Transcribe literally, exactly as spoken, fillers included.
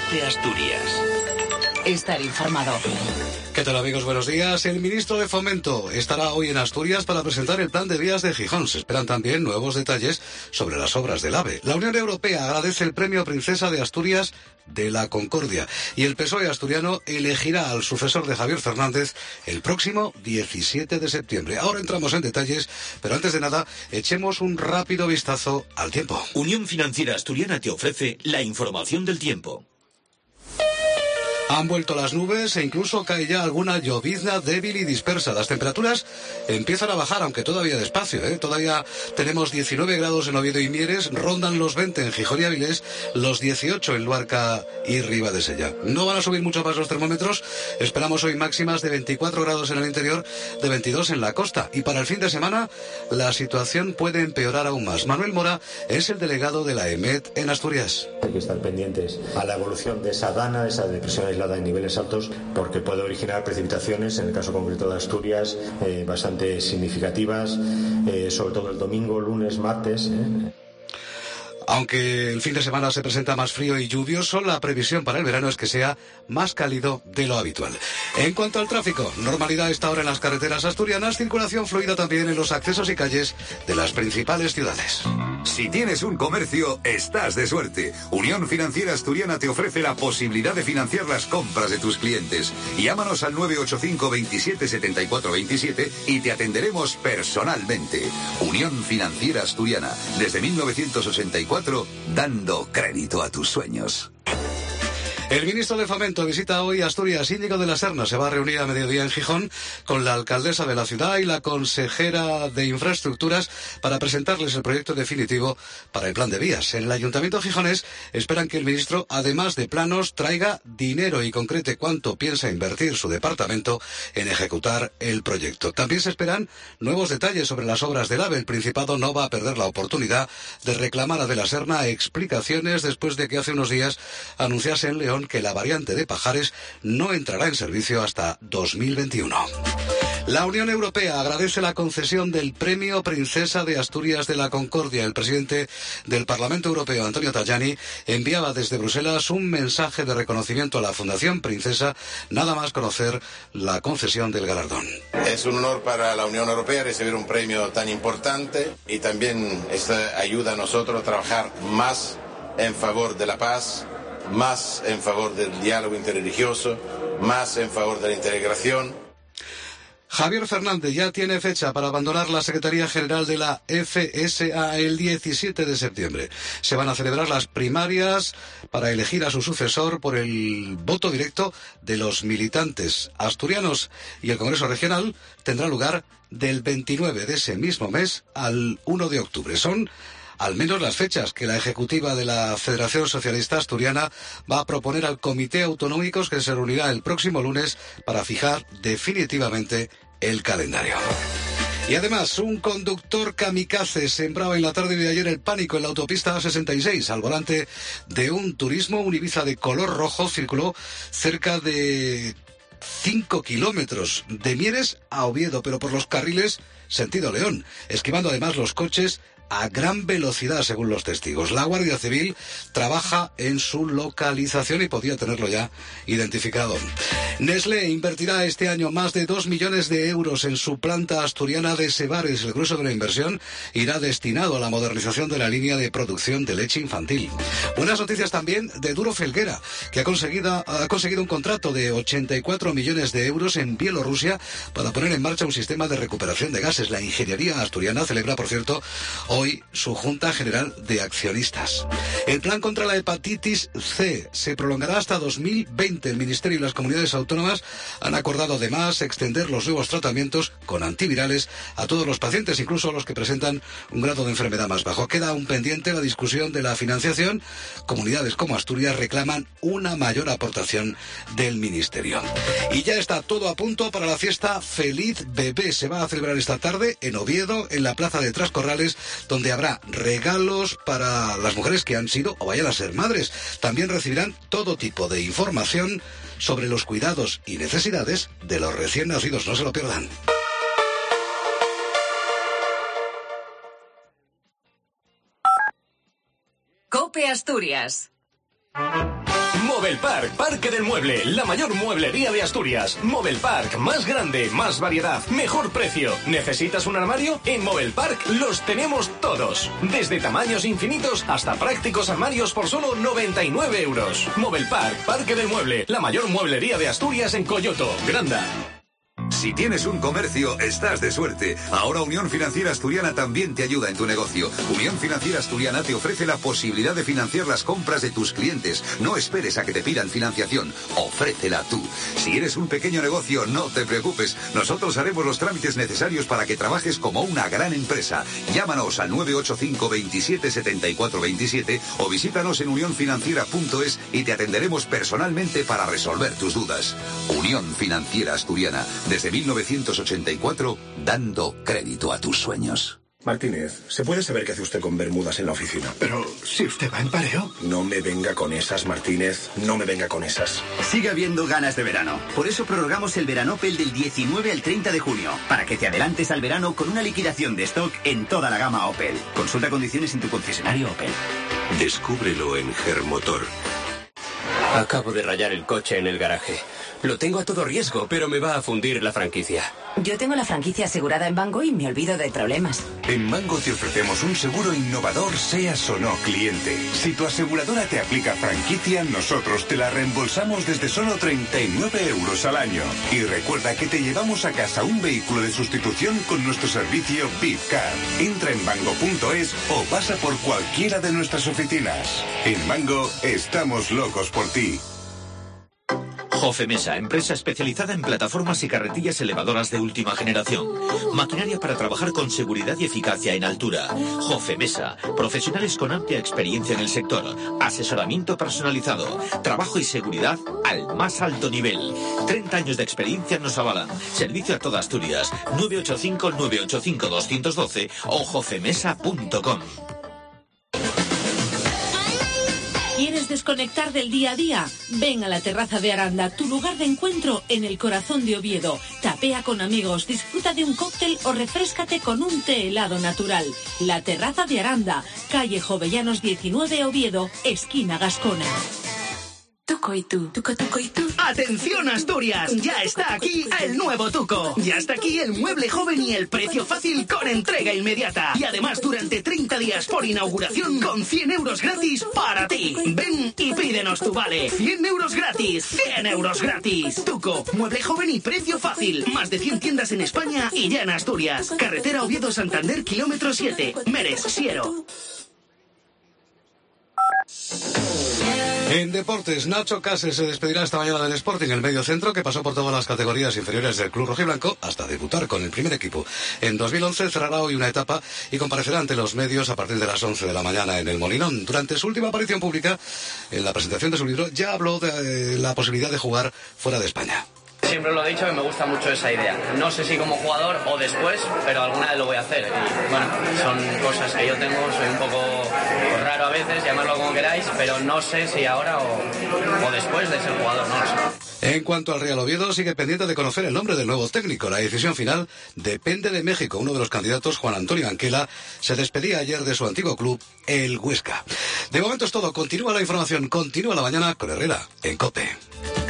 COPE Asturias. Estar informado. ¿Qué tal, amigos? Buenos días. El ministro de Fomento estará hoy en Asturias para presentar el plan de vías de Gijón. Se esperan también nuevos detalles sobre las obras del AVE. La Unión Europea agradece el premio Princesa de Asturias de la Concordia y el P S O E asturiano elegirá al sucesor de Javier Fernández el próximo diecisiete de septiembre. Ahora entramos en detalles, pero antes de nada, echemos un rápido vistazo al tiempo. Unión Financiera Asturiana te ofrece la información del tiempo. Han vuelto las nubes e incluso cae ya alguna llovizna débil y dispersa. Las temperaturas empiezan a bajar, aunque todavía despacio, ¿eh? Todavía tenemos diecinueve grados en Oviedo y Mieres, rondan los veinte en Gijón y Avilés, los dieciocho en Luarca y Ribadesella. No van a subir mucho más los termómetros. Esperamos hoy máximas de veinticuatro grados en el interior, de veintidós en la costa. Y para el fin de semana, la situación puede empeorar aún más. Manuel Mora es el delegado de la EMET en Asturias. Hay que estar pendientes a la evolución de esa dana, esa depresión aislada en niveles altos, porque puede originar precipitaciones, en el caso concreto de Asturias, eh, bastante significativas, eh, sobre todo el domingo, lunes, martes. Eh. Aunque el fin de semana se presenta más frío y lluvioso, la previsión para el verano es que sea más cálido de lo habitual. En cuanto al tráfico, normalidad a esta hora en las carreteras asturianas, circulación fluida también en los accesos y calles de las principales ciudades. Si tienes un comercio, estás de suerte. Unión Financiera Asturiana te ofrece la posibilidad de financiar las compras de tus clientes. Llámanos al nueve ocho cinco veintisiete setenta y cuatro veintisiete y te atenderemos personalmente. Unión Financiera Asturiana, desde mil novecientos ochenta y cuatro, dando crédito a tus sueños. El ministro de Fomento visita hoy Asturias. Íñigo de la Serna se va a reunir a mediodía en Gijón con la alcaldesa de la ciudad y la consejera de Infraestructuras para presentarles el proyecto definitivo para el plan de vías. En el Ayuntamiento gijonés esperan que el ministro, además de planos, traiga dinero y concrete cuánto piensa invertir su departamento en ejecutar el proyecto. También se esperan nuevos detalles sobre las obras del AVE. El Principado no va a perder la oportunidad de reclamar a de la Serna explicaciones después de que hace unos días anunciase en León que la variante de Pajares no entrará en servicio hasta dos mil veintiuno. La Unión Europea agradece la concesión del Premio Princesa de Asturias de la Concordia. El presidente del Parlamento Europeo, Antonio Tajani, enviaba desde Bruselas un mensaje de reconocimiento a la Fundación Princesa, nada más conocer la concesión del galardón. Es un honor para la Unión Europea recibir un premio tan importante y también esto ayuda a nosotros a trabajar más en favor de la paz, más en favor del diálogo interreligioso, más en favor de la integración. Javier Fernández ya tiene fecha para abandonar la Secretaría General de la F S A el diecisiete de septiembre. Se van a celebrar las primarias para elegir a su sucesor por el voto directo de los militantes asturianos y el Congreso Regional tendrá lugar del veintinueve de ese mismo mes al uno de octubre. Son al menos las fechas que la ejecutiva de la Federación Socialista Asturiana va a proponer al Comité Autonómico, que se reunirá el próximo lunes para fijar definitivamente el calendario. Y además, un conductor kamikaze sembraba en la tarde de ayer el pánico en la autopista A sesenta y seis. Al volante de un Turismo, un Ibiza de color rojo circuló cerca de cinco kilómetros de Mieres a Oviedo, pero por los carriles sentido León, esquivando además los coches a gran velocidad, según los testigos. La Guardia Civil trabaja en su localización y podía tenerlo ya identificado. Nestlé invertirá este año más de dos millones de euros en su planta asturiana de Sebares. El grueso de la inversión irá destinado a la modernización de la línea de producción de leche infantil. Buenas noticias también de Duro Felguera, que ha conseguido, ha conseguido un contrato de ochenta y cuatro millones de euros en Bielorrusia para poner en marcha un sistema de recuperación de gases. La ingeniería asturiana celebra, por cierto, hoy su Junta General de Accionistas. El plan contra la hepatitis C se prolongará hasta dos mil veinte. El Ministerio y las comunidades autónomas han acordado además extender los nuevos tratamientos con antivirales a todos los pacientes, incluso a los que presentan un grado de enfermedad más bajo. Queda aún pendiente la discusión de la financiación. Comunidades como Asturias reclaman una mayor aportación del Ministerio. Y ya está todo a punto para la fiesta Feliz Bebé. Se va a celebrar esta tarde en Oviedo, en la plaza de Trascorrales, donde habrá regalos para las mujeres que han sido o vayan a ser madres. También recibirán todo tipo de información sobre los cuidados y necesidades de los recién nacidos. No se lo pierdan. COPE Asturias. Movelpark, Parque del Mueble, la mayor mueblería de Asturias. Movelpark, más grande, más variedad, mejor precio. ¿Necesitas un armario? En Movelpark los tenemos todos. Desde tamaños infinitos hasta prácticos armarios por solo noventa y nueve euros. Movelpark, Parque del Mueble, la mayor mueblería de Asturias en Coyoto, Granda. Si tienes un comercio, estás de suerte. Ahora Unión Financiera Asturiana también te ayuda en tu negocio. Unión Financiera Asturiana te ofrece la posibilidad de financiar las compras de tus clientes. No esperes a que te pidan financiación. Ofrécela tú. Si eres un pequeño negocio, no te preocupes. Nosotros haremos los trámites necesarios para que trabajes como una gran empresa. Llámanos al nueve ocho cinco, veintisiete, setenta y cuatro veintisiete o visítanos en unión financiera punto es y te atenderemos personalmente para resolver tus dudas. Unión Financiera Asturiana. Desde mil novecientos ochenta y cuatro, dando crédito a tus sueños. Martínez, ¿se puede saber qué hace usted con bermudas en la oficina? Pero si usted va en pareo. No me venga con esas, Martínez. No me venga con esas. Sigue habiendo ganas de verano. Por eso prorrogamos el verano Opel del diecinueve al treinta de junio. Para que te adelantes al verano con una liquidación de stock en toda la gama Opel. Consulta condiciones en tu concesionario Opel. Descúbrelo en Germotor. Acabo de rayar el coche en el garaje. Lo tengo a todo riesgo, pero me va a fundir la franquicia. Yo tengo la franquicia asegurada en Mango y me olvido de problemas. En Mango te ofrecemos un seguro innovador, seas o no cliente. Si tu aseguradora te aplica franquicia, nosotros te la reembolsamos desde solo treinta y nueve euros al año. Y recuerda que te llevamos a casa un vehículo de sustitución con nuestro servicio VIPCAR. Entra en mango punto es o pasa por cualquiera de nuestras oficinas. En Mango estamos locos por ti. Jofemesa, empresa especializada en plataformas y carretillas elevadoras de última generación. Maquinaria para trabajar con seguridad y eficacia en altura. Jofemesa, profesionales con amplia experiencia en el sector. Asesoramiento personalizado. Trabajo y seguridad al más alto nivel. treinta años de experiencia nos avalan. Servicio a toda Asturias. nueve ocho cinco, nueve ocho cinco, dos uno dos o jofemesa punto com. ¿Quieres desconectar del día a día? Ven a la Terraza de Aranda, tu lugar de encuentro en el corazón de Oviedo. Tapea con amigos, disfruta de un cóctel o refréscate con un té helado natural. La Terraza de Aranda, calle Jovellanos diecinueve, Oviedo, esquina Gascona. Tuco y tú, Tuco, Tuco y tú. ¡Atención, Asturias! Ya está aquí el nuevo Tuco. Ya está aquí el mueble joven y el precio fácil con entrega inmediata. Y además durante treinta días por inauguración con cien euros gratis para ti. Ven y pídenos tu vale. cien euros gratis. cien euros gratis. Tuco, mueble joven y precio fácil. Más de cien tiendas en España y ya en Asturias. Carretera Oviedo-Santander, kilómetro siete. Meres, Siero. En deportes, Nacho Cases se despedirá esta mañana del Sporting, el medio centro que pasó por todas las categorías inferiores del club rojiblanco hasta debutar con el primer equipo. En dos mil once cerrará hoy una etapa y comparecerá ante los medios a partir de las once de la mañana en el Molinón. Durante su última aparición pública, en la presentación de su libro, ya habló de eh, la posibilidad de jugar fuera de España. Siempre lo he dicho que me gusta mucho esa idea. No sé si como jugador o después, pero alguna vez lo voy a hacer. Y bueno, son cosas que yo tengo, soy un poco raro a veces, llamarlo como queráis, pero no sé si ahora o, o después de ser jugador, no lo sé. En cuanto al Real Oviedo, sigue pendiente de conocer el nombre del nuevo técnico. La decisión final depende de México. Uno de los candidatos, Juan Antonio Anquela, se despedía ayer de su antiguo club, el Huesca. De momento es todo. Continúa la información, continúa la mañana con Herrera en COPE.